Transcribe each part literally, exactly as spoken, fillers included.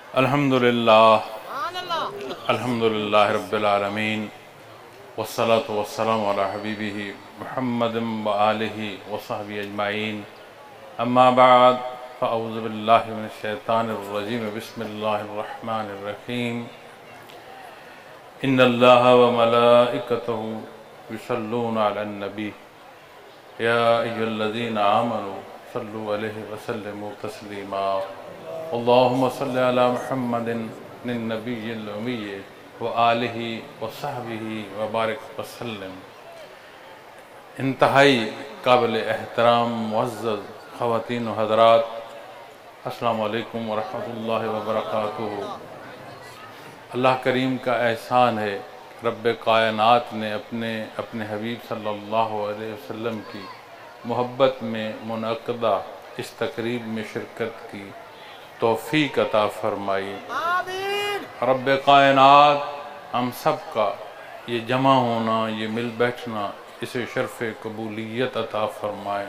الحمدللہ الحمدللہ رب العالمین والصلاة والسلام علی حبیبہ محمد و آلہ وصحبہ اجمعین اما بعد فاعوذ باللہ من الشیطان الرجیم بسم اللہ الرحمن الرحیم ان اللہ وملائکتہ یصلون علی النبی یا ایھا الذین آمنوا صلوا علیہ وسلموا تسلیما اللہم صلی علی محمد النبی الامی وآلہ وصحبہ وبارک وسلم۔ انتہائی قابل احترام معزز خواتین و حضرات، السلام علیکم ورحمۃ اللہ وبرکاتہ۔ اللہ کریم کا احسان ہے کہ رب کائنات نے اپنے اپنے حبیب صلی اللہ علیہ وسلم کی محبت میں منعقدہ اس تقریب میں شرکت کی توفیق عطا فرمائی۔ رب کائنات ہم سب کا یہ جمع ہونا، یہ مل بیٹھنا، اسے شرف قبولیت عطا فرمائے۔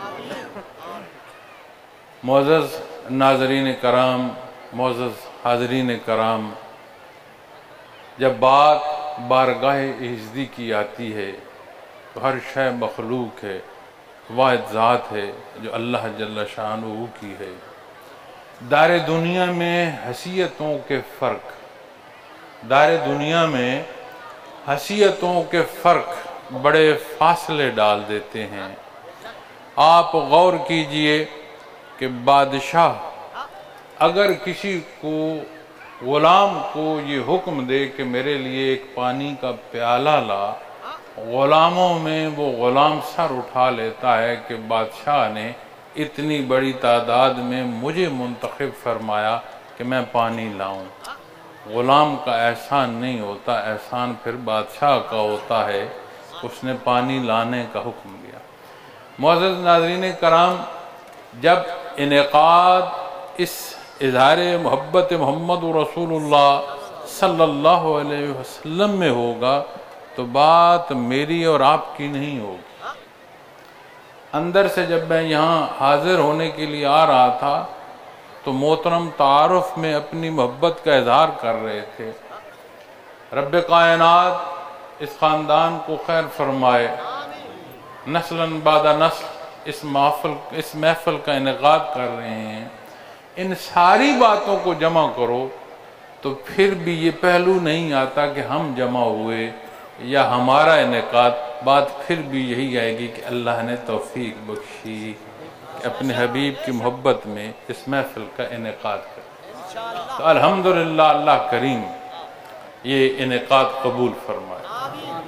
معزز ناظرین کرام، معزز حاضرین کرام، جب بات بارگاہ اعزدی کی آتی ہے تو ہر شے مخلوق ہے، واحد ذات ہے جو اللہ جل شانہ کی ہے۔ دار دنیا میں حیثیتوں کے فرق دار دنیا میں حیثیتوں کے فرق بڑے فاصلے ڈال دیتے ہیں۔ آپ غور کیجئے کہ بادشاہ اگر کسی کو غلام کو یہ حکم دے کہ میرے لیے ایک پانی کا پیالہ لا، غلاموں میں وہ غلام سر اٹھا لیتا ہے کہ بادشاہ نے اتنی بڑی تعداد میں مجھے منتخب فرمایا کہ میں پانی لاؤں۔ غلام کا احسان نہیں ہوتا، احسان پھر بادشاہ کا ہوتا ہے، اس نے پانی لانے کا حکم دیا۔ معزز ناظرین کرام، جب انعقاد اس اظہار محبت محمد رسول اللہ صلی اللہ علیہ وسلم میں ہوگا تو بات میری اور آپ کی نہیں ہوگی۔ اندر سے جب میں یہاں حاضر ہونے کے لیے آ رہا تھا تو محترم تعارف میں اپنی محبت کا اظہار کر رہے تھے۔ رب کائنات اس خاندان کو خیر فرمائے، نسلاً بعد نسل اس محفل اس محفل کا انعقاد کر رہے ہیں۔ ان ساری باتوں کو جمع کرو تو پھر بھی یہ پہلو نہیں آتا کہ ہم جمع ہوئے یا ہمارا انعقاد، بات پھر بھی یہی آئے گی کہ اللہ نے توفیق بخشی کہ اپنے حبیب کی محبت میں اس محفل کا انعقاد کرے۔ تو الحمدللہ اللہ کریم یہ انعقاد قبول فرمائے۔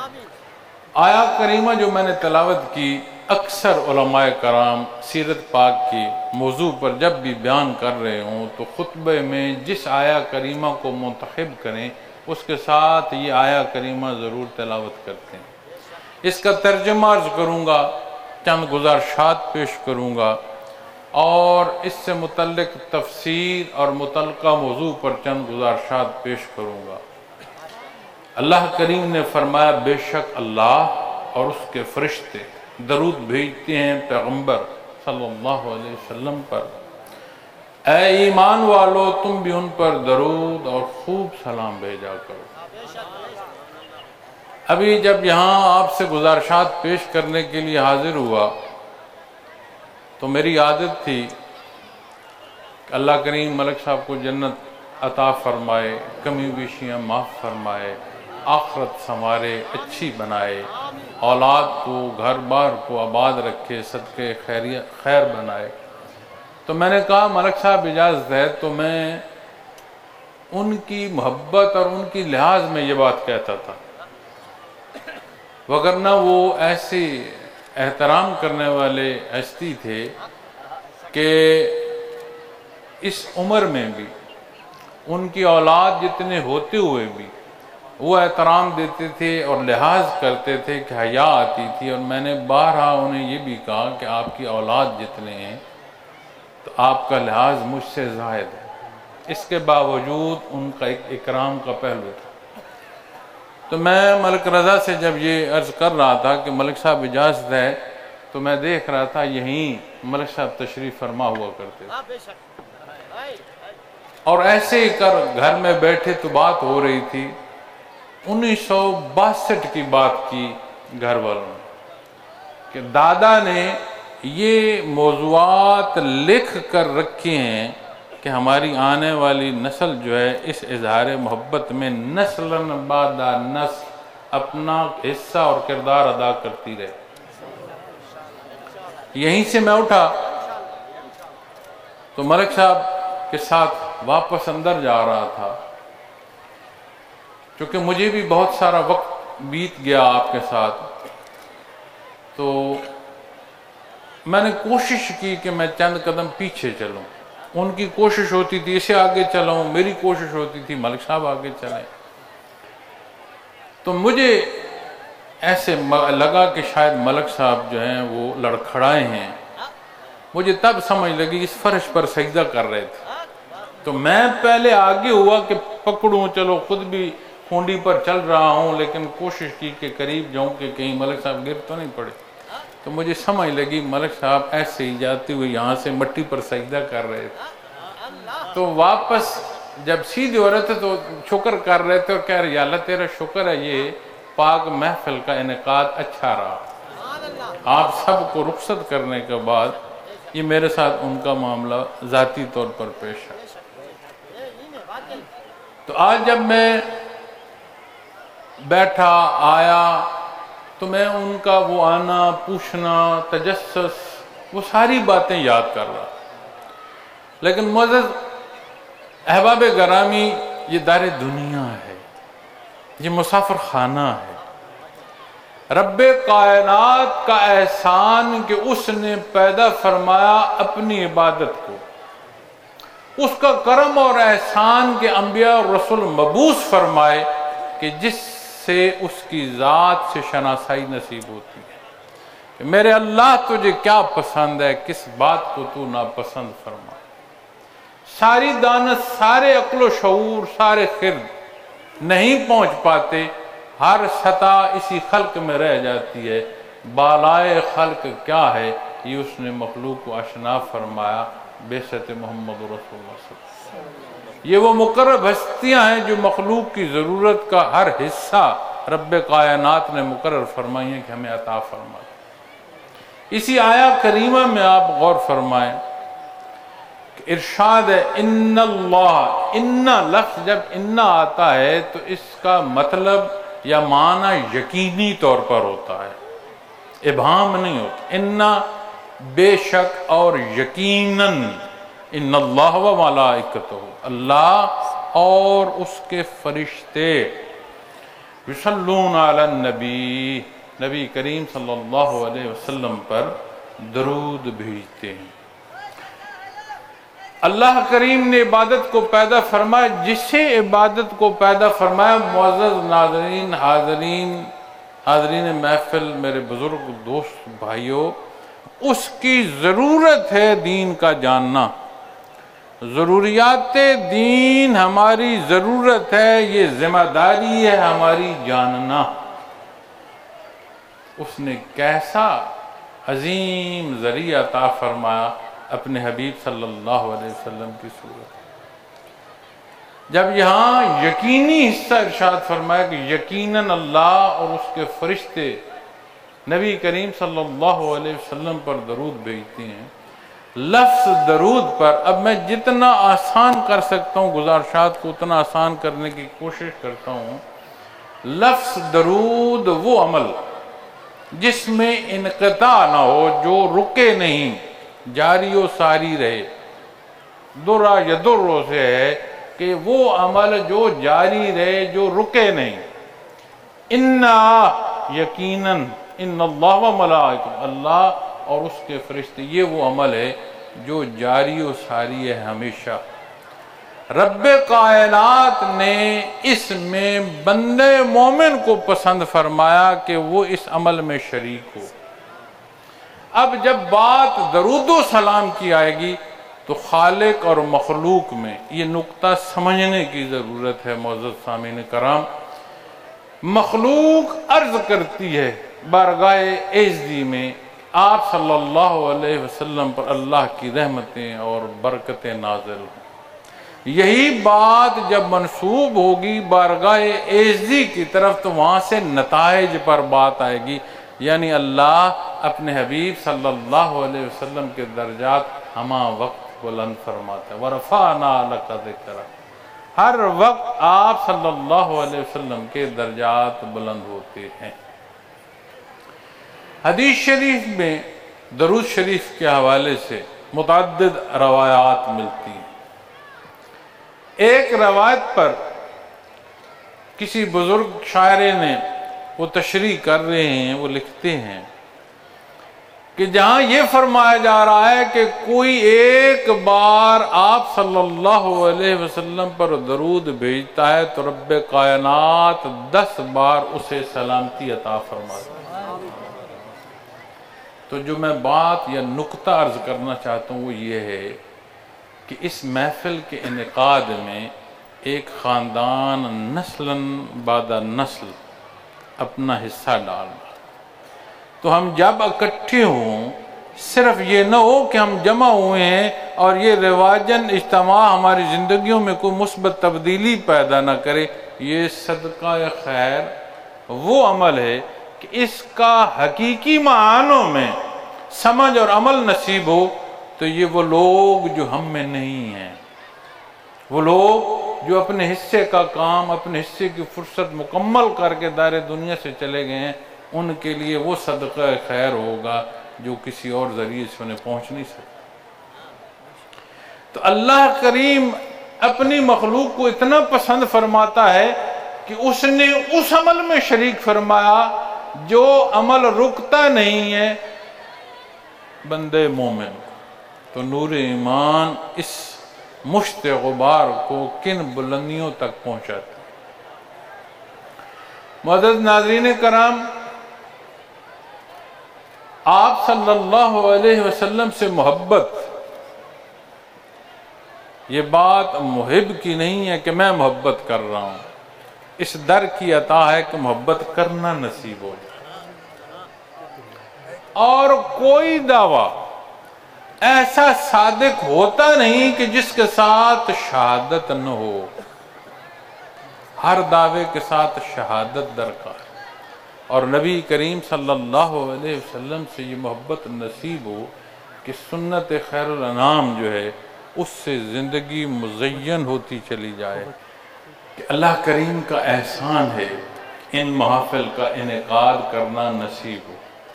آیات کریمہ جو میں نے تلاوت کی، اکثر علماء کرام سیرت پاک کی موضوع پر جب بھی بیان کر رہے ہوں تو خطبے میں جس آیا کریمہ کو منتخب کریں اس کے ساتھ یہ آیا کریمہ ضرور تلاوت کرتے ہیں۔ اس کا ترجمہ عرض کروں گا، چند گزارشات پیش کروں گا اور اس سے متعلق تفسیر اور متعلقہ موضوع پر چند گزارشات پیش کروں گا۔ اللہ کریم نے فرمایا، بے شک اللہ اور اس کے فرشتے درود بھیجتے ہیں پیغمبر صلی اللہ علیہ وسلم پر۔ اے ایمان والو، تم بھی ان پر درود اور خوب سلام بھیجا کرو۔ ابھی جب یہاں آپ سے گزارشات پیش کرنے کے لیے حاضر ہوا تو میری عادت تھی کہ اللہ کریم ملک صاحب کو جنت عطا فرمائے، کمی بیشیاں معاف فرمائے، آخرت سنوارے، اچھی بنائے، اولاد کو گھر بار کو آباد رکھے، صدقے خیر بنائے۔ تو میں نے کہا ملک صاحب اجازت ہے تو میں ان کی محبت اور ان کی لحاظ میں یہ بات کہتا تھا، وگرنہ وہ ایسے احترام کرنے والے ہستی تھے کہ اس عمر میں بھی ان کی اولاد جتنے ہوتے ہوئے بھی وہ احترام دیتے تھے اور لحاظ کرتے تھے کہ حیا آتی تھی۔ اور میں نے بارہا انہیں یہ بھی کہا کہ آپ کی اولاد جتنے ہیں تو آپ کا لحاظ مجھ سے زائد ہے۔ اس کے باوجود ان کا ایک اکرام کا پہلو تھا۔ تو میں ملک رضا سے جب یہ عرض کر رہا تھا کہ ملک صاحب اجازت ہے تو میں دیکھ رہا تھا یہیں ملک صاحب تشریف فرما ہوا کرتے تھے۔ اور ایسے ہی کر گھر میں بیٹھے تو بات ہو رہی تھی، انیس سو باسٹھ کی بات کی گھر والوں نے کہ دادا نے یہ موضوعات لکھ کر رکھے ہیں کہ ہماری آنے والی نسل جو ہے اس اظہار محبت میں نسلاً بعد نسل اپنا حصہ اور کردار ادا کرتی رہے۔ یہیں سے میں اٹھا تو ملک صاحب کے ساتھ واپس اندر جا رہا تھا، چونکہ مجھے بھی بہت سارا وقت بیت گیا آپ کے ساتھ، تو میں نے کوشش کی کہ میں چند قدم پیچھے چلوں۔ ان کی کوشش ہوتی تھی اسے آگے چلاؤں، میری کوشش ہوتی تھی ملک صاحب آگے چلیں۔ تو مجھے ایسے لگا کہ شاید ملک صاحب جو ہیں وہ لڑکھڑائے ہیں۔ مجھے تب سمجھ لگی اس فرش پر سجدہ کر رہے تھے، تو میں پہلے آگے ہوا کہ پکڑوں، چلو خود بھی کھونڈی پر چل رہا ہوں، لیکن کوشش کی کہ قریب جاؤں کہ کہیں ملک صاحب گر تو نہیں پڑے۔ تو مجھے سمجھ لگی ملک صاحب ایسے ہی جاتے ہوئے یہاں سے مٹی پر سجدہ کر رہے تھے۔ تو واپس جب سیدھے ہو رہے تھے تو شکر کر رہے تھے اور کہہ رہے یا اللہ تیرا شکر ہے یہ پاک محفل کا انعقاد اچھا رہا، آپ سب کو رخصت کرنے کے بعد یہ میرے ساتھ ان کا معاملہ ذاتی طور پر پیش ہے۔ تو آج جب میں بیٹھا آیا تو میں ان کا وہ آنا، پوچھنا، تجسس، وہ ساری باتیں یاد کر رہا۔ لیکن معزز احباب گرامی، یہ دار دنیا ہے، یہ مسافر خانہ ہے۔ رب کائنات کا احسان کہ اس نے پیدا فرمایا اپنی عبادت کو، اس کا کرم اور احسان کہ انبیاء اور رسول مبعوث فرمائے کہ جس سے اس کی ذات سے شناسائی نصیب ہوتی ہے کہ میرے اللہ تجھے کیا پسند ہے، کس بات کو تو ناپسند فرما۔ ساری دانت، سارے عقل و شعور، سارے خرد نہیں پہنچ پاتے، ہر سطح اسی خلق میں رہ جاتی ہے۔ بالائے خلق کیا ہے یہ اس نے مخلوق کو آشنا فرمایا بعثت محمد رسول اللہ صلی اللہ علیہ وسلم۔ یہ وہ مقرب ہستیاں ہیں جو مخلوق کی ضرورت کا ہر حصہ رب کائنات نے مقرر فرمائی ہیں کہ ہمیں عطا فرمائے۔ اسی آیہ کریمہ میں آپ غور فرمائیں، ارشاد ہے ان اللہ، ان لفظ جب ان آتا ہے تو اس کا مطلب یا معنی یقینی طور پر ہوتا ہے، ابہام نہیں ہوتا۔ ان بے شک اور یقیناً، ان اللہ و ملائکتہ، اللہ اور اس کے فرشتے، یصلون علی النبی، نبی کریم صلی اللہ علیہ وسلم پر درود بھیجتے ہیں۔ اللہ کریم نے عبادت کو پیدا فرمایا، جسے عبادت کو پیدا فرمایا معزز ناظرین، حاضرین حاضرین محفل، میرے بزرگ دوست بھائیوں، اس کی ضرورت ہے دین کا جاننا۔ ضروریات دین ہماری ضرورت ہے، یہ ذمہ داری ہے ہماری جاننا۔ اس نے کیسا عظیم ذریعہ عطا فرمایا اپنے حبیب صلی اللہ علیہ وسلم کی صورت۔ جب یہاں یقینی حصہ ارشاد فرمایا کہ یقیناً اللہ اور اس کے فرشتے نبی کریم صلی اللہ علیہ وسلم پر درود بھیجتے ہیں، لفظ درود پر اب میں جتنا آسان کر سکتا ہوں گزارشات کو اتنا آسان کرنے کی کوشش کرتا ہوں۔ لفظ درود وہ عمل جس میں انقطاع نہ ہو، جو رکے نہیں، جاری و ساری رہے۔ درا یدرو سے ہے کہ وہ عمل جو جاری رہے، جو رکے نہیں۔ انا یقیناً، ان اللہ و ملائکہ، اللہ اور اس کے فرشتے، یہ وہ عمل ہے جو جاری و ساری ہے ہمیشہ۔ رب کائنات نے اس میں بندے مومن کو پسند فرمایا کہ وہ اس عمل میں شریک ہو۔ اب جب بات درود و سلام کی آئے گی تو خالق اور مخلوق میں یہ نقطہ سمجھنے کی ضرورت ہے۔ معزز سامعین کرام، مخلوق عرض کرتی ہے بارگاہ عزتی میں آپ صلی اللہ علیہ وسلم پر اللہ کی رحمتیں اور برکتیں نازل ہوں۔ یہی بات جب منسوب ہوگی بارگاہ اعزی کی طرف تو وہاں سے نتائج پر بات آئے گی، یعنی اللہ اپنے حبیب صلی اللہ علیہ وسلم کے درجات ہما وقت بلند فرماتا ہے۔ وَرَفَعْنَا لَكَ ذِكْرَكَ، ہر وقت آپ صلی اللہ علیہ وسلم کے درجات بلند ہوتے ہیں۔ حدیث شریف میں درود شریف کے حوالے سے متعدد روایات ملتی ہیں۔ ایک روایت پر کسی بزرگ شاعر نے وہ تشریح کر رہے ہیں، وہ لکھتے ہیں کہ جہاں یہ فرمایا جا رہا ہے کہ کوئی ایک بار آپ صلی اللہ علیہ وسلم پر درود بھیجتا ہے تو رب کائنات دس بار اسے سلامتی عطا فرماتا ہے۔ تو جو میں بات یا نقطہ عرض کرنا چاہتا ہوں وہ یہ ہے کہ اس محفل کے انعقاد میں ایک خاندان نسلاً بعد نسل اپنا حصہ ڈالنا، تو ہم جب اکٹھے ہوں صرف یہ نہ ہو کہ ہم جمع ہوئے ہیں اور یہ رواجاً اجتماع ہماری زندگیوں میں کوئی مثبت تبدیلی پیدا نہ کرے۔ یہ صدقہ خیر وہ عمل ہے کہ اس کا حقیقی معنوں میں سمجھ اور عمل نصیب ہو، تو یہ وہ لوگ جو ہم میں نہیں ہیں، وہ لوگ جو اپنے حصے کا کام، اپنے حصے کی فرصت مکمل کر کے دار دنیا سے چلے گئے ہیں، ان کے لیے وہ صدقہ خیر ہوگا جو کسی اور ذریعے سے انہیں پہنچ نہیں سکتا۔ تو اللہ کریم اپنی مخلوق کو اتنا پسند فرماتا ہے کہ اس نے اس عمل میں شریک فرمایا جو عمل رکتا نہیں ہے بندے مومن۔ تو نور ایمان اس مشت غبار کو کن بلندیوں تک پہنچاتا ہے۔ معزز ناظرین کرام، آپ صلی اللہ علیہ وسلم سے محبت یہ بات محب کی نہیں ہے کہ میں محبت کر رہا ہوں، اس در کی عطا ہے کہ محبت کرنا نصیب ہو جائے۔ اور کوئی دعویٰ ایسا صادق ہوتا نہیں کہ جس کے ساتھ شہادت نہ ہو، ہر دعوے کے ساتھ شہادت درکار، اور نبی کریم صلی اللہ علیہ وسلم سے یہ محبت نصیب ہو کہ سنت خیر الانام جو ہے اس سے زندگی مزین ہوتی چلی جائے، کہ اللہ کریم کا احسان ہے ان محافل کا انعقاد کرنا نصیب ہو،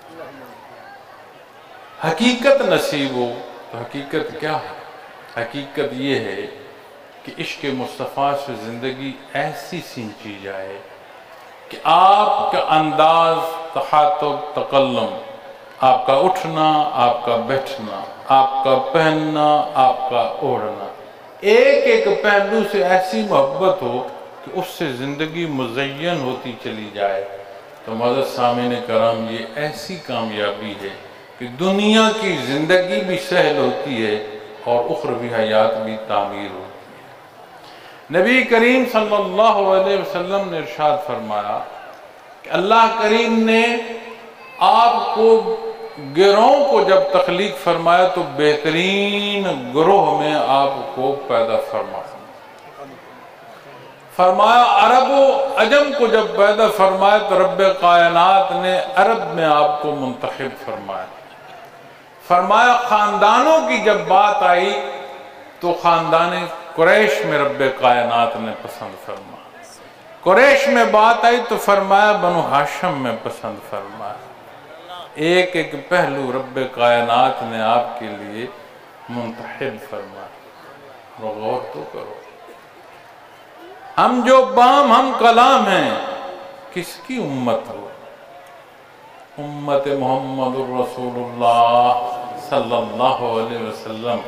حقیقت نصیب ہو۔ تو حقیقت کیا ہے؟ حقیقت یہ ہے کہ عشق مصطفیٰ سے زندگی ایسی سینچی جائے کہ آپ کا انداز، تخاطب، تکلم، آپ کا اٹھنا، آپ کا بیٹھنا، آپ کا پہننا، آپ کا اوڑھنا، ایک ایک پہلو سے ایسی محبت ہو کہ اس سے زندگی مزین ہوتی چلی جائے۔ تو معزز سامعین کرام، یہ ایسی کامیابی ہے کہ دنیا کی زندگی بھی سہل ہوتی ہے اور اخروی حیات بھی تعمیر ہوتی ہے۔ نبی کریم صلی اللہ علیہ وسلم نے ارشاد فرمایا کہ اللہ کریم نے آپ کو گروہوں کو جب تخلیق فرمایا تو بہترین گروہ میں آپ کو پیدا فرمایا۔ فرمایا عرب و عجم کو جب پیدا فرمایا تو رب کائنات نے عرب میں آپ کو منتخب فرمایا۔ فرمایا خاندانوں کی جب بات آئی تو خاندان قریش میں رب کائنات نے پسند فرمایا، قریش میں بات آئی تو فرمایا بنو ہاشم میں پسند فرمایا۔ ایک ایک پہلو رب کائنات نے آپ کے لیے منتخب فرمایا۔ غور تو کرو، ہم جو بام ہم کلام ہیں کس کی امت ہو؟ امت محمد الرسول اللہ صلی اللہ علیہ وسلم۔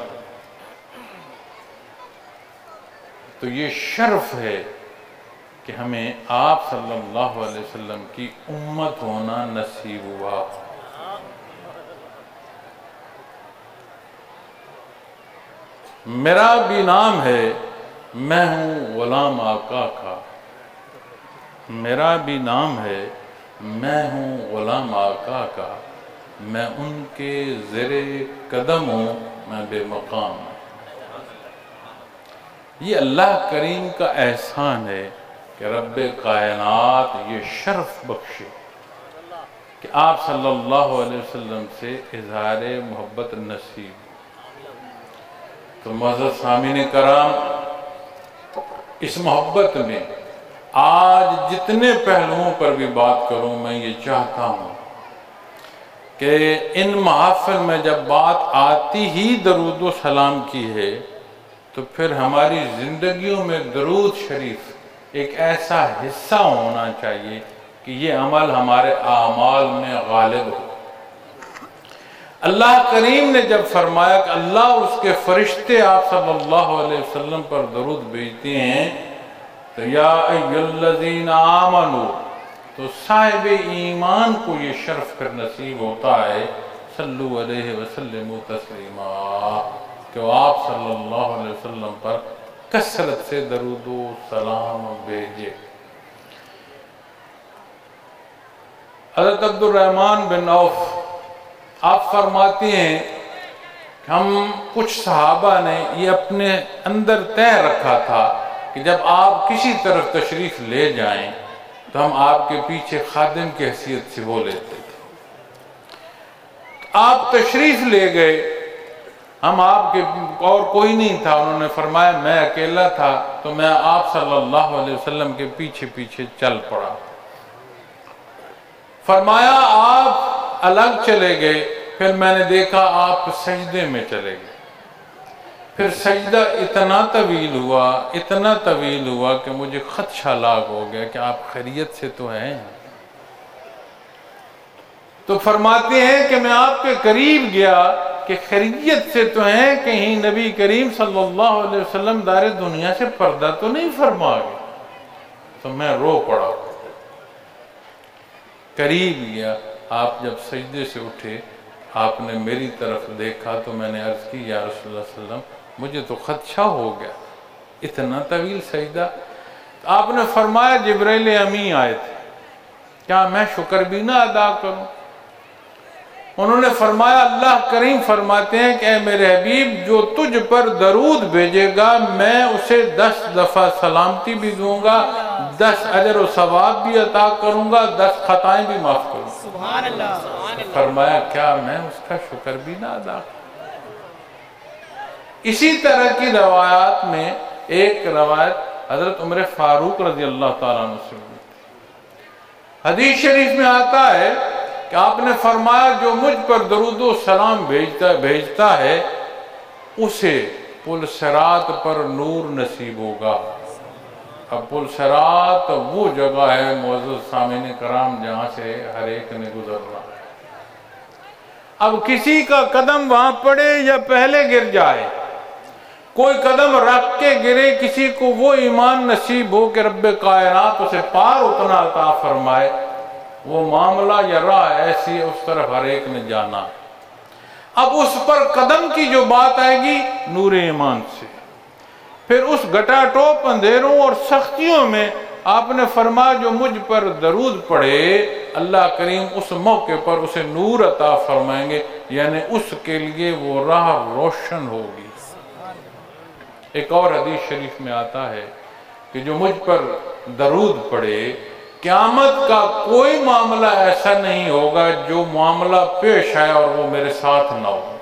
تو یہ شرف ہے کہ ہمیں آپ صلی اللہ علیہ وسلم کی امت ہونا نصیب ہوا۔ میرا بھی نام ہے، میں ہوں غلام آقا کا، میرا بھی نام ہے، میں ہوں غلام آقا کا، میں ان کے زیر قدم ہوں، میں بے مقام ہوں۔ یہ اللہ کریم کا احسان ہے کہ رب کائنات یہ شرف بخشے کہ آپ صلی اللہ علیہ وسلم سے اظہار محبت نصیب۔ تو معزز سامعین کرام، اس محبت میں آج جتنے پہلوؤں پر بھی بات کروں، میں یہ چاہتا ہوں کہ ان محافل میں جب بات آتی ہی درود و سلام کی ہے تو پھر ہماری زندگیوں میں درود شریف ایک ایسا حصہ ہونا چاہیے کہ یہ عمل ہمارے اعمال میں غالب ہو۔ اللہ کریم نے جب فرمایا کہ اللہ اس کے فرشتے آپ صلی اللہ علیہ وسلم پر درود بھیجتے ہیں تو یا ایھا الذین آمنوا، تو صاحب ایمان کو یہ شرف پھر نصیب ہوتا ہے صلو علیہ وسلم تسلیما، کہ آپ صلی اللہ علیہ وسلم پر کثرت سے درود و سلام بھیجے۔ حضرت عبد الرحمن بن عوف آپ فرماتے ہیں کہ ہم کچھ صحابہ نے یہ اپنے اندر طے رکھا تھا کہ جب آپ کسی طرف تشریف لے جائیں تو ہم آپ کے پیچھے خادم کی حیثیت سے وہ لیتے تھے۔ آپ تشریف لے گئے، ہم آپ کے اور کوئی نہیں تھا، انہوں نے فرمایا میں اکیلا تھا تو میں آپ صلی اللہ علیہ وسلم کے پیچھے پیچھے چل پڑا۔ فرمایا آپ الگ چلے گئے، پھر میں نے دیکھا آپ سجدے میں چلے گئے، پھر سجدہ اتنا طویل ہوا اتنا طویل ہوا کہ مجھے خدشہ لاگ ہو گیا کہ آپ خیریت سے تو ہیں۔ تو فرماتے ہیں کہ میں آپ کے قریب گیا کہ خیریت سے تو ہیں، کہیں نبی کریم صلی اللہ علیہ وسلم دار دنیا سے پردہ تو نہیں فرما گئے؟ تو میں رو پڑا، قریب گیا، آپ جب سجدے سے اٹھے آپ نے میری طرف دیکھا تو میں نے عرض کی یا رسول اللہ صلی اللہ علیہ وسلم مجھے تو خدشہ ہو گیا، اتنا طویل سجدہ۔ آپ نے فرمایا جبرائیل امین آئے تھے، کیا میں شکر بھی نہ ادا کروں؟ انہوں نے فرمایا اللہ کریم فرماتے ہیں کہ اے میرے حبیب جو تجھ پر درود بھیجے گا میں اسے دس دفعہ سلامتی بھی دوں گا، دس اجر و ثواب بھی عطا کروں گا، دس خطائیں بھی معاف کروں گا۔ سبحان اللہ۔ فرمایا کیا میں اس کا شکر بھی نہ ادا کروں؟ اسی طرح کی روایات میں ایک روایت حضرت عمر فاروق رضی اللہ تعالیٰ عنہ سے حدیث شریف میں آتا ہے کہ آپ نے فرمایا جو مجھ پر درود و سلام بھیجتا بھیجتا ہے اسے پل صراط پر نور نصیب ہوگا۔ اب پل صراط وہ جگہ ہے معزز سامعین کرام جہاں سے ہر ایک نے گزرنا ہے۔ اب کسی کا قدم وہاں پڑے یا پہلے گر جائے، کوئی قدم رکھ کے گرے، کسی کو وہ ایمان نصیب ہو کہ رب کائنات اسے پار اتنا عطا فرمائے، وہ معاملہ یا راہ ایسی ہے اس طرف ہر ایک نے جانا۔ اب اس پر قدم کی جو بات آئے گی نور ایمان سے، پھر اس گھٹا ٹوپ اندھیروں اور سختیوں میں آپ نے فرمایا جو مجھ پر درود پڑھے اللہ کریم اس موقع پر اسے نور عطا فرمائیں گے، یعنی اس کے لیے وہ راہ روشن ہوگی۔ ایک اور حدیث شریف میں آتا ہے کہ جو مجھ پر درود پڑھے قیامت کا کوئی معاملہ ایسا نہیں ہوگا جو معاملہ پیش آئے اور وہ میرے ساتھ نہ ہو۔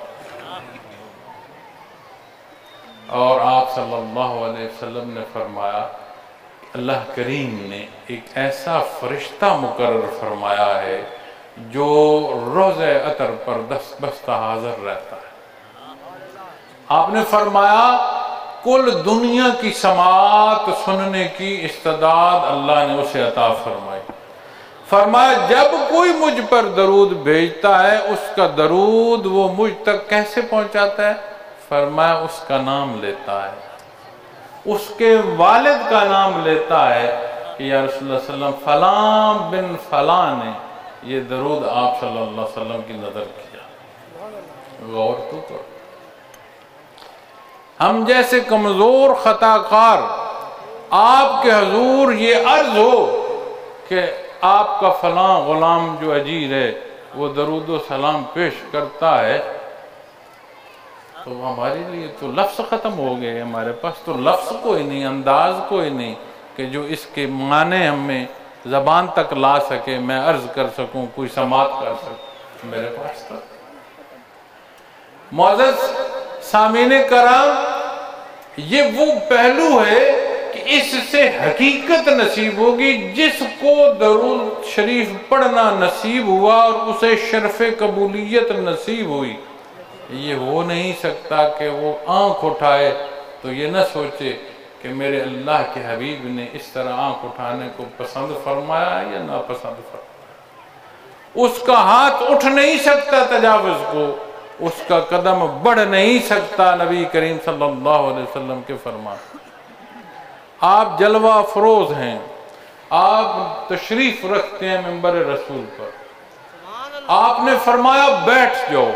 اور آپ صلی اللہ علیہ وسلم نے فرمایا اللہ کریم نے ایک ایسا فرشتہ مقرر فرمایا ہے جو روز عطر پر دست بستہ حاضر رہتا ہے۔ آپ نے فرمایا کل دنیا کی سماعت سننے کی استعداد اللہ نے اسے عطا فرمائی۔ فرمایا جب کوئی مجھ پر درود بھیجتا ہے اس کا درود وہ مجھ تک کیسے پہنچاتا ہے؟ فرمایا اس کا نام لیتا ہے، اس کے والد کا نام لیتا ہے کہ یا رسول اللہ صلی اللہ علیہ وسلم فلاں بن فلاں نے یہ درود آپ صلی اللہ علیہ وسلم کی نظر کیا۔ غور تو کرو، ہم جیسے کمزور خطا کار آپ کے حضور یہ عرض ہو کہ آپ کا فلاں غلام جو اجیر ہے وہ درود و سلام پیش کرتا ہے تو ہمارے لیے تو لفظ ختم ہو گئے، ہمارے پاس تو لفظ کوئی نہیں، انداز کوئی نہیں کہ جو اس کے معنی ہمیں زبان تک لا سکے، میں عرض کر سکوں، کوئی سماعت کر سکوں، میرے پاس تک۔ معزز سامعین کرام، یہ وہ پہلو ہے کہ اس سے حقیقت نصیب ہوگی۔ جس کو درود شریف پڑھنا نصیب ہوا اور اسے شرف قبولیت نصیب ہوئی، یہ ہو نہیں سکتا کہ وہ آنکھ اٹھائے تو یہ نہ سوچے کہ میرے اللہ کے حبیب نے اس طرح آنکھ اٹھانے کو پسند فرمایا یا نا پسند فرمایا۔ اس کا ہاتھ اٹھ نہیں سکتا تجاوز کو، اس کا قدم بڑھ نہیں سکتا نبی کریم صلی اللہ علیہ وسلم کے فرمان۔ آپ جلوہ افروز ہیں، آپ تشریف رکھتے ہیں منبر رسول پر، آپ نے فرمایا بیٹھ جاؤ،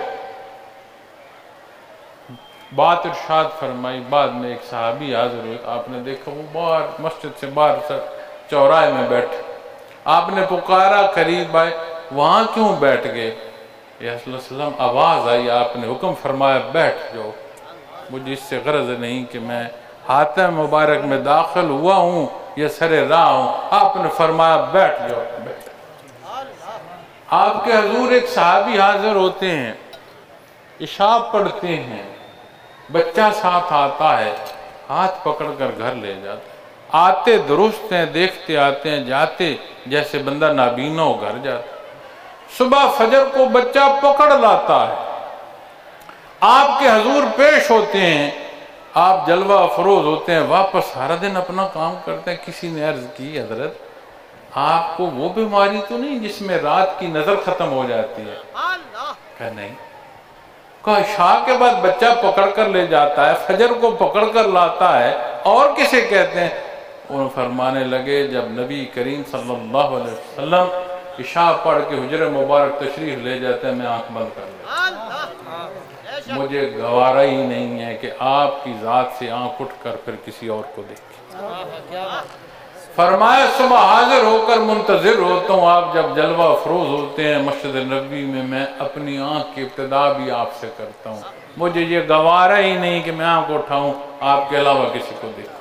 بات ارشاد فرمائی۔ بعد میں ایک صحابی حاضر ہوئے، آپ نے دیکھا وہ باہر مسجد سے باہر چوراہے میں بیٹھے، آپ نے پکارا، قریب آئے، وہاں کیوں بیٹھ گئے؟ یا صلی اللہ علیہ وسلم آواز آئی، آپ نے حکم فرمایا بیٹھ جاؤ، مجھے اس سے غرض نہیں کہ میں حاتم مبارک میں داخل ہوا ہوں یا سر راہ ہوں، آپ نے فرمایا بیٹھ جاؤ۔ بیٹھ آپ کے حضور ایک صحابی حاضر ہوتے ہیں، عشاء پڑھتے ہیں، بچہ ساتھ آتا ہے، ہاتھ پکڑ کر گھر لے جاتے، آتے درست ہیں، دیکھتے آتے ہیں، جاتے جیسے بندہ نابینا ہو گھر جاتا۔ صبح فجر کو بچہ پکڑ لاتا ہے، آپ کے حضور پیش ہوتے ہیں، آپ جلوہ افروز ہوتے ہیں، واپس سارا دن اپنا کام کرتے ہیں۔ کسی نے عرض کی حضرت آپ کو وہ بیماری تو نہیں جس میں رات کی نظر ختم ہو جاتی ہے؟ کہا نہیں۔ کہا عشاء کے بعد بچہ پکڑ کر لے جاتا ہے، فجر کو پکڑ کر لاتا ہے، اور کسے کہتے ہیں؟ انہوں فرمانے لگے جب نبی کریم صلی اللہ علیہ وسلم عشاء پڑھ کے حجر مبارک تشریف لے جاتے ہیں، میں آنکھ بند کر لیتا، مجھے گوارا ہی نہیں ہے کہ آپ کی ذات سے آنکھ اٹھ کر پھر کسی اور کو دیکھیں۔ فرمایا صبح حاضر ہو کر منتظر ہوتا ہوں، آپ جب جلوہ افروز ہوتے ہیں مسجد نبوی میں، میں اپنی آنکھ کی ابتدا بھی آپ سے کرتا ہوں، مجھے یہ گوارا ہی نہیں کہ میں آنکھ اٹھاؤں آپ کے علاوہ کسی کو دیکھوں۔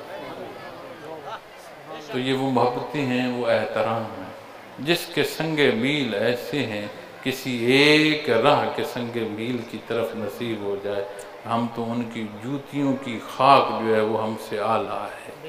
تو یہ وہ محبتیں ہیں، وہ احترام ہیں جس کے سنگ میل ایسے ہیں، کسی ایک راہ کے سنگ میل کی طرف نصیب ہو جائے، ہم تو ان کی جوتیوں کی خاک جو ہے وہ ہم سے اعلیٰ ہے۔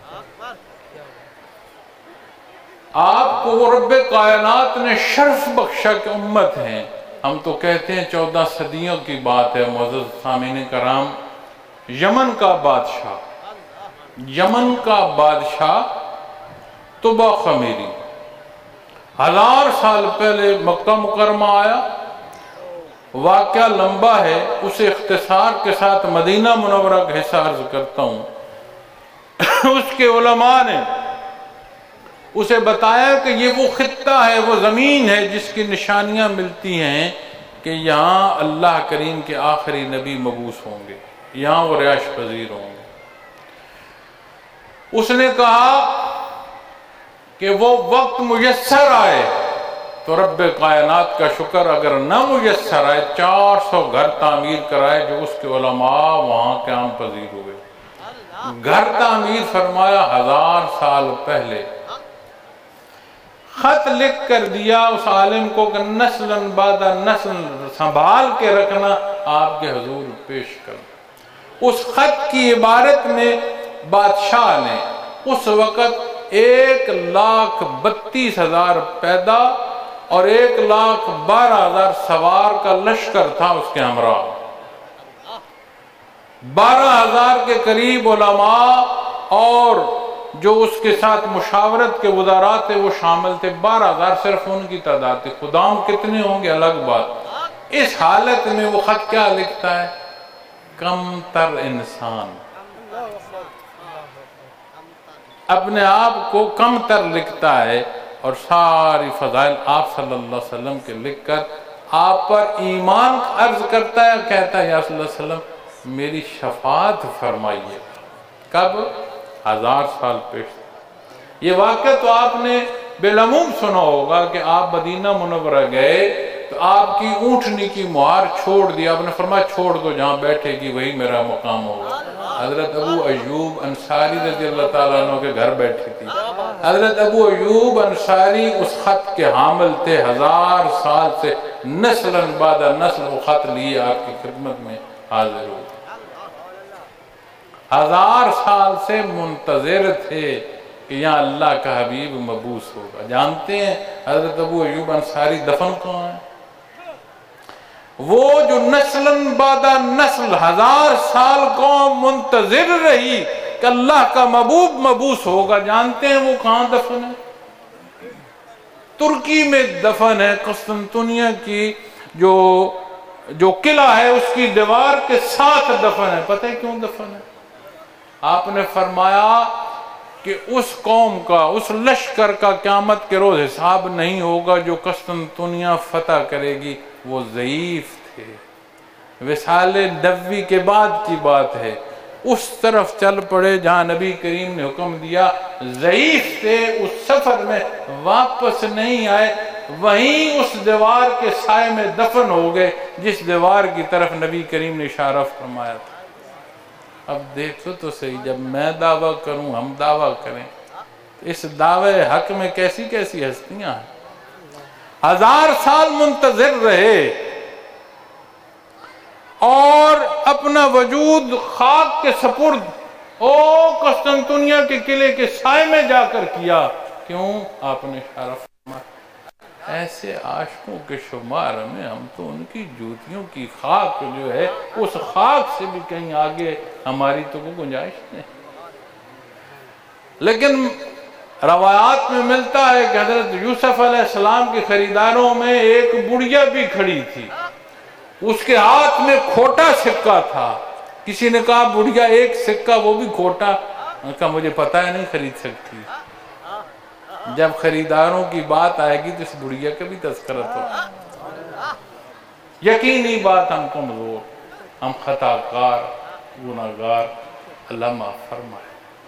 آپ کو وہ رب کائنات نے شرف بخشا کہ امت ہیں، ہم تو کہتے ہیں چودہ صدیوں کی بات ہے۔ معزز سامعین کرام، یمن کا بادشاہ یمن کا بادشاہ طبع خمیری ہزار سال پہلے مکہ مکرمہ آیا، واقعہ لمبا ہے، اسے اختصار کے ساتھ مدینہ منورہ کا حصہ عرض کرتا ہوں۔ اس کے علماء نے اسے بتایا کہ یہ وہ خطہ ہے، وہ زمین ہے جس کی نشانیاں ملتی ہیں کہ یہاں اللہ کریم کے آخری نبی مبعوث ہوں گے، یہاں وہ رہائش پذیر ہوں گے۔ اس نے کہا کہ وہ وقت میسر آئے تو رب کائنات کا شکر، اگر نہ میسر آئے چار سو گھر تعمیر کرائے جو اس کے علماء وہاں قیام پذیر ہوئے۔ گھر تعمیر فرمایا ہزار سال پہلے، خط لکھ کر دیا اس عالم کو کہ نسل بعد نسل سنبھال کے رکھنا، آپ کے حضور پیش کر۔ اس خط کی عبارت میں بادشاہ نے اس وقت ایک لاکھ بتیس ہزار پیدا اور ایک لاکھ بارہ ہزار سوار کا لشکر تھا اس کے ہمراہ، بارہ ہزار کے قریب علماء اور جو اس کے ساتھ مشاورت کے وزراء تھے وہ شامل تھے، بارہ ہزار صرف ان کی تعداد تھی، خدام کتنے ہوں گے الگ بات۔ اس حالت میں وہ خط کیا لکھتا ہے؟ کم تر انسان، اپنے آپ کو کم تر لکھتا ہے، اور ساری فضائل آپ صلی اللہ علیہ وسلم کے لکھ کر آپ پر ایمان عرض کرتا ہے، کہتا ہے یا صلی اللہ علیہ وسلم میری شفاعت فرمائیے۔ کب؟ ہزار سال پیش۔ یہ واقعہ تو آپ نے بالعموم سنا ہوگا کہ آپ مدینہ منورہ گئے تو آپ کی اونٹنی کی مہار چھوڑ دیا، آپ نے فرمایا چھوڑ دو، جہاں بیٹھے گی وہی میرا مقام ہوگا۔ حضرت ابو ایوب انصاری رضی اللہ تعالیٰ عنہ کے گھر بیٹھی تھی۔ حضرت ابو ایوب انصاری اس خط کے حامل تھے، ہزار سال سے نسلاً بعد نسل وہ خط لیے آپ کی خدمت میں حاضر ہوئے، ہزار سال سے منتظر تھے کہ یہاں اللہ کا حبیب مبعوث ہوگا۔ جانتے ہیں حضرت ابو ایوب انصاری دفن کہاں ہے؟ وہ جو نسلاً بعد نسل ہزار سال قوم منتظر رہی کہ اللہ کا محبوب مبعوث ہوگا، جانتے ہیں وہ کہاں دفن ہے؟ ترکی میں دفن ہے، قسطنطنیہ کی جو جو قلعہ ہے اس کی دیوار کے ساتھ دفن ہے۔ پتہ ہے کیوں دفن ہے؟ آپ نے فرمایا کہ اس قوم کا، اس لشکر کا قیامت کے روز حساب نہیں ہوگا جو قسطنطنیہ فتح کرے گی، وہ ضعیف تھے، وصال نبوی کے بعد کی بات ہے، اس طرف چل پڑے جہاں نبی کریم نے حکم دیا، ضعیف تھے، اس سفر میں واپس نہیں آئے، وہیں اس دیوار کے سائے میں دفن ہو گئے جس دیوار کی طرف نبی کریم نے اشارہ فرمایا تھا۔ اب دیکھو تو صحیح، جب میں دعویٰ کروں، ہم دعویٰ کریں، اس دعوے حق میں کیسی کیسی ہستیاں ہیں۔ ہزار سال منتظر رہے اور اپنا وجود خاک کے سپرد او قسطنطنیہ کے قلعے کے سائے میں جا کر کیا۔ کیوں؟ آپ نے اشارہ فرمایا۔ ایسے عاشقوں کے شمار میں ہم تو ان کی جوتیوں کی خاک جو ہے اس خاک سے بھی کہیں آگے ہماری تو کوئی گنجائش نہیں۔ لیکن روایات میں ملتا ہے کہ حضرت یوسف علیہ السلام کے خریداروں میں ایک بڑھیا بھی کھڑی تھی، اس کے ہاتھ میں کھوٹا سکہ تھا۔ کسی نے کہا بڑھیا ایک سکہ وہ بھی کھوٹا، ان کا مجھے پتہ ہے نہیں خرید سکتی۔ جب خریداروں کی بات آئے گی تو اس بڑھیا کا بھی تذکرہ تو یقینی بات، ہم کمزور، ہم خطا کار، گناہگار، اللہ معاف فرمائے۔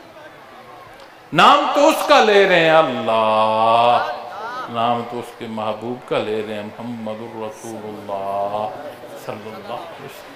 نام تو اس کا لے رہے ہیں اللہ، نام تو اس کے محبوب کا لے رہے ہیں محمد الرسول اللہ صلی اللہ علیہ وسلم۔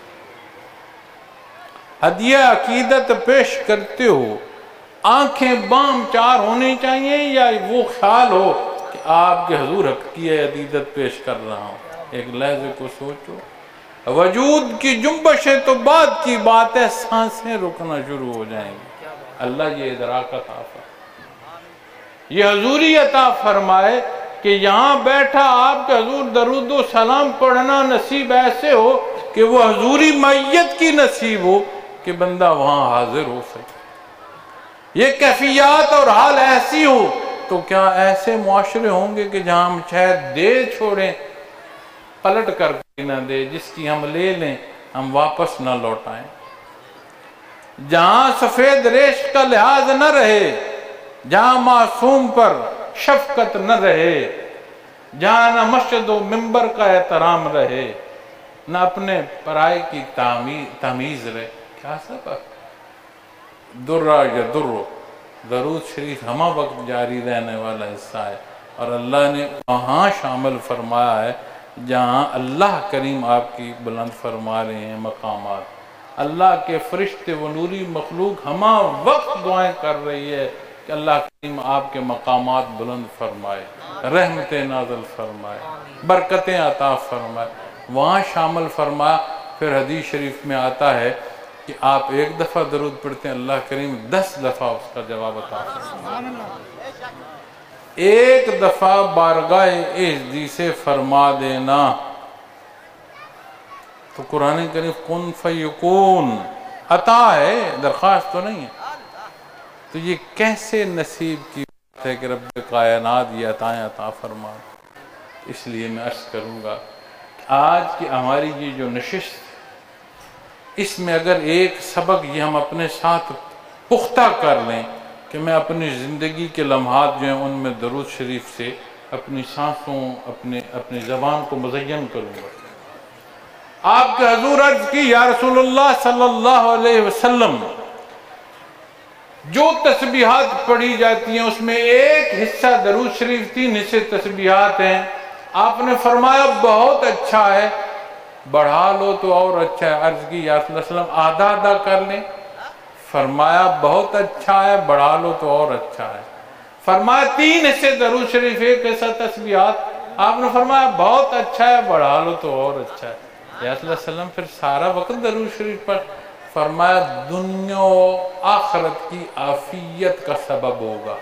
ہدیہ عقیدت پیش کرتے ہو، آنکھیں بام چار ہونی چاہیے یا وہ خیال ہو کہ آپ کے حضور حقیقی عقیدت پیش کر رہا ہوں؟ ایک لحظے کو سوچو۔ وجود کی جنبشیں تو بعد کی بات ہے، سانسیں رکنا شروع ہو جائیں گی۔ اللہ یہ ادراک عطا فرمائے، یہ حضوری عطا فرمائے کہ یہاں بیٹھا آپ کے حضور درود و سلام پڑھنا نصیب ایسے ہو کہ وہ حضوری معیت کی نصیب ہو کہ بندہ وہاں حاضر ہو سکے۔ یہ کیفیات اور حال ایسی ہو تو کیا ایسے معاشرے ہوں گے کہ جہاں ہم شاید دے چھوڑیں، پلٹ کر کے نہ دے، جس کی ہم لے لیں ہم واپس نہ لوٹائیں، جہاں سفید ریش کا لحاظ نہ رہے، جہاں معصوم پر شفقت نہ رہے، جہاں نہ مسجد و منبر کا احترام رہے، نہ اپنے پرائے کی تمیز رہے۔ کیا سبب؟ درہ یا درو درود شریف ہمہ وقت جاری رہنے والا حصہ ہے، اور اللہ نے وہاں شامل فرمایا ہے جہاں اللہ کریم آپ کی بلند فرما رہے ہیں مقامات۔ اللہ کے فرشتے و نوری مخلوق ہمہ وقت دعائیں کر رہی ہے کہ اللہ کریم آپ کے مقامات بلند فرمائے، رحمتیں نازل فرمائے، برکتیں عطا فرمائے، وہاں شامل فرمایا۔ پھر حدیث شریف میں آتا ہے کہ آپ ایک دفعہ درود پڑھتے ہیں، اللہ کریم دس دفعہ اس کا جواب عطا فرمائے۔ ایک دفعہ بارگاہ اعزی سے فرما دینا تو قرآن کریم کن فیکون عطا ہے، درخواست تو نہیں ہے۔ تو یہ کیسے نصیب کی بات ہے کہ رب کائنات یہ عطائیں عطا فرما۔ اس لیے میں عرض کروں گا کہ آج کی ہماری یہ جو نشست، اس میں اگر ایک سبق یہ ہم اپنے ساتھ پختہ کر لیں کہ میں اپنی زندگی کے لمحات جو ہیں ان میں درود شریف سے اپنی سانسوں، اپنے اپنی زبان کو مزین کروں گا۔ آپ کے حضور عرض کی یا رسول اللہ صلی اللہ علیہ وسلم، جو تسبیحات پڑھی جاتی ہیں اس میں ایک حصہ درود شریف، تین حصے تسبیحات ہیں، آپ نے فرمایا بہت اچھا ہے، بڑھا لو تو اور اچھا ہے۔ عرض کی یا رسول اللہ صلی اللہ علیہ وسلم آدھا آدھا کر لیں؟ فرمایا بہت اچھا ہے، بڑھا لو تو اور اچھا ہے۔ فرمایا تین حصے درود شریف، ایک حصہ تسبیحات۔ آپ نے فرمایا بہت اچھا ہے، بڑھا لو تو اور اچھا ہے۔ یا صلی اللہ علیہ وسلم پھر سارا وقت درود شریف پر؟ فرمایا دنیا و آخرت کی عافیت کا سبب ہوگا۔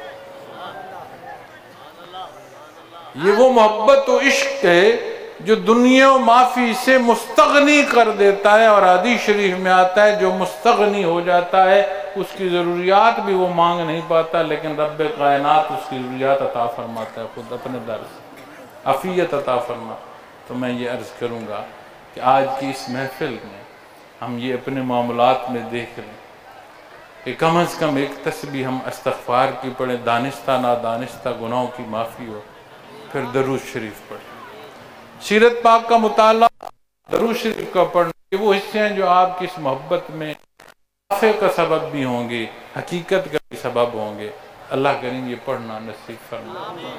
یہ وہ محبت و عشق ہے جو دنیا و معافی سے مستغنی کر دیتا ہے، اور حدیث شریف میں آتا ہے جو مستغنی ہو جاتا ہے اس کی ضروریات بھی وہ مانگ نہیں پاتا، لیکن رب کائنات اس کی ضروریات عطا فرماتا ہے خود اپنے در سے، عافیت عطا فرما۔ تو میں یہ عرض کروں گا کہ آج کی اس محفل میں ہم یہ اپنے معاملات میں دیکھ لیں کہ کم از کم ایک تسبیح ہم استغفار کی پڑھیں، دانستہ نادانستہ گناہوں کی معافی ہو، پھر درود شریف پڑھیں۔ سیرت پاک کا مطالعہ، درود شریف کا پڑھنا، یہ وہ حصے ہیں جو آپ کی اس محبت میں اضافے کا سبب بھی ہوں گے، حقیقت کا بھی سبب ہوں گے۔ اللہ کریم یہ پڑھنا نصیب فرمائے۔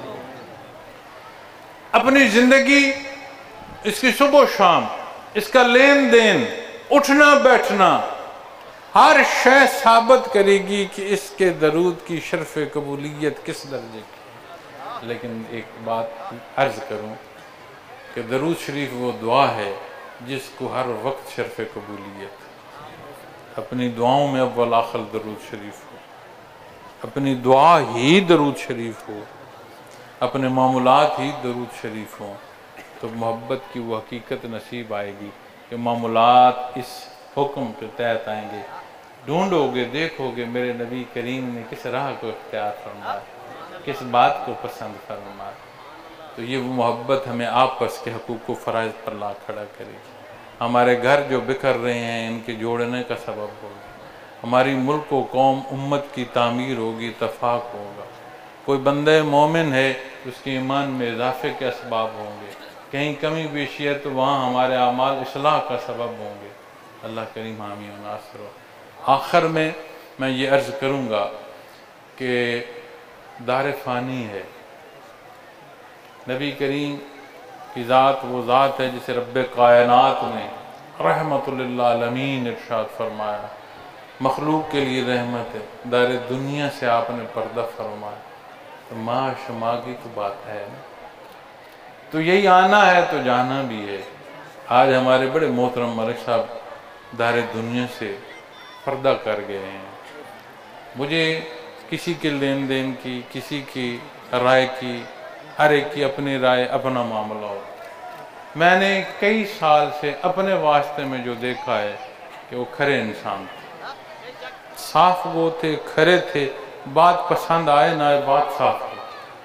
اپنی زندگی، اس کی صبح و شام، اس کا لین دین، اٹھنا بیٹھنا، ہر شے ثابت کرے گی کہ اس کے درود کی شرف قبولیت کس درجے کی۔ لیکن ایک بات عرض کروں کہ درود شریف وہ دعا ہے جس کو ہر وقت شرف قبولیت۔ اپنی دعاؤں میں اول آخر درود شریف ہو، اپنی دعا ہی درود شریف ہو، اپنے معاملات ہی درود شریف ہوں، تو محبت کی وہ حقیقت نصیب آئے گی کہ معاملات اس حکم کے تحت آئیں گے۔ ڈھونڈو گے، دیکھو گے میرے نبی کریم نے کس راہ کو اختیار فرمایا، کس بات کو پسند فرمایا۔ تو یہ وہ محبت ہمیں آپس کے حقوق و فرائض پر لا کھڑا کرے گی، ہمارے گھر جو بکھر رہے ہیں ان کے جوڑنے کا سبب ہوگا، ہماری ملک و قوم امت کی تعمیر ہوگی، اتفاق ہوگا۔ کوئی بندہ مومن ہے اس کے ایمان میں اضافے کے اسباب ہوں گے، کہیں کمی بیشی ہے تو وہاں ہمارے اعمال اصلاح کا سبب ہوں گے۔ اللہ کریم حامی و ناصر ہو۔ آخر میں میں یہ عرض کروں گا کہ دار فانی ہے، نبی کریم کی ذات وہ ذات ہے جسے رب کائنات نے رحمت للعالمین ارشاد فرمایا، مخلوق کے لیے رحمت ہے، دار دنیا سے آپ نے پردہ فرمایا۔ تو ماں شما کی تو بات ہے نا، تو یہی آنا ہے تو جانا بھی ہے۔ آج ہمارے بڑے محترم ملک صاحب دار دنیا سے پردہ کر گئے ہیں۔ مجھے کسی کے لین دین کی، کسی کی رائے کی، ہر ایک کی اپنی رائے، اپنا معاملہ ہو۔ میں نے کئی سال سے اپنے واسطے میں جو دیکھا ہے کہ وہ کھرے انسان تھے، صاف وہ تھے، کھرے تھے، بات پسند آئے نہ آئے بات صاف تھی۔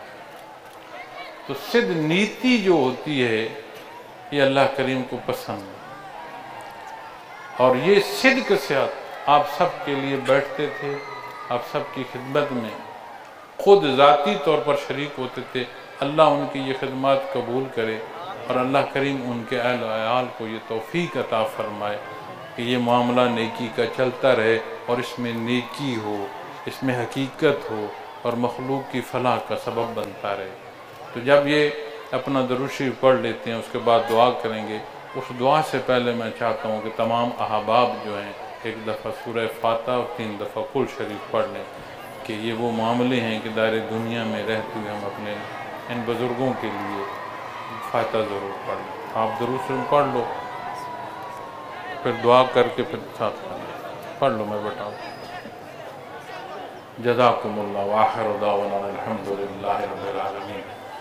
تو صد نیتی جو ہوتی ہے یہ اللہ کریم کو پسند ہے، اور یہ صدق سے آپ سب کے لیے بیٹھتے تھے، آپ سب کی خدمت میں خود ذاتی طور پر شریک ہوتے تھے۔ اللہ ان کی یہ خدمات قبول کرے، اور اللہ کریم ان کے اہل و عیال کو یہ توفیق عطا فرمائے کہ یہ معاملہ نیکی کا چلتا رہے، اور اس میں نیکی ہو، اس میں حقیقت ہو، اور مخلوق کی فلاح کا سبب بنتا رہے۔ تو جب یہ اپنا درود شریف پڑھ لیتے ہیں، اس کے بعد دعا کریں گے۔ اس دعا سے پہلے میں چاہتا ہوں کہ تمام احباب جو ہیں ایک دفعہ سورہ فاتحہ اور تین دفعہ قل شریف پڑھ لیں، کہ یہ وہ معاملے ہیں کہ دار دنیا میں رہتے ہوئے ہم اپنے ان بزرگوں کے لیے فاتحہ ضرور پڑھ لیں۔ آپ درود شریف پڑھ لو، پھر دعا کر کے پھر ساتھ پڑھ لو، میں بتاؤں۔ جزاکم اللہ، وآخر دعوانا الحمدللہ رب العالمین۔